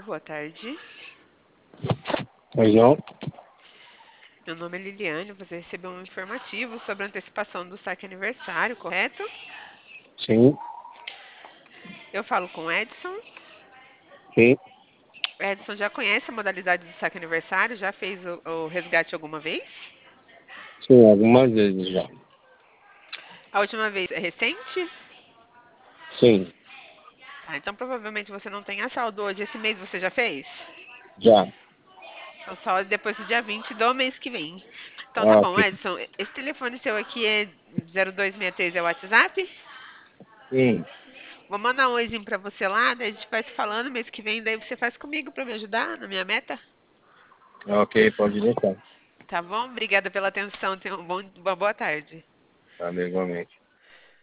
boa tarde. Pois não? Meu nome é Liliane, você recebeu um informativo sobre a antecipação do saque aniversário, correto? Sim, Eu falo com o Edson. sim, Edson já conhece a modalidade do saque aniversário? Já fez o resgate alguma vez? sim, algumas vezes já. A última vez é recente? Sim, Tá, então provavelmente você não tem a saldo hoje. Esse mês você já fez? já. Então só depois do dia 20 do mês que vem. Então tá Ah, bom, ok. Edson. Esse telefone seu aqui é 0263, é o WhatsApp? Sim, Vou mandar um oizinho pra você lá, daí a gente vai se falando mês que vem, daí você faz comigo pra me ajudar na minha meta. ok, pode deixar. Tá bom? Obrigada pela atenção. Tenha uma boa tarde. Tá, igualmente.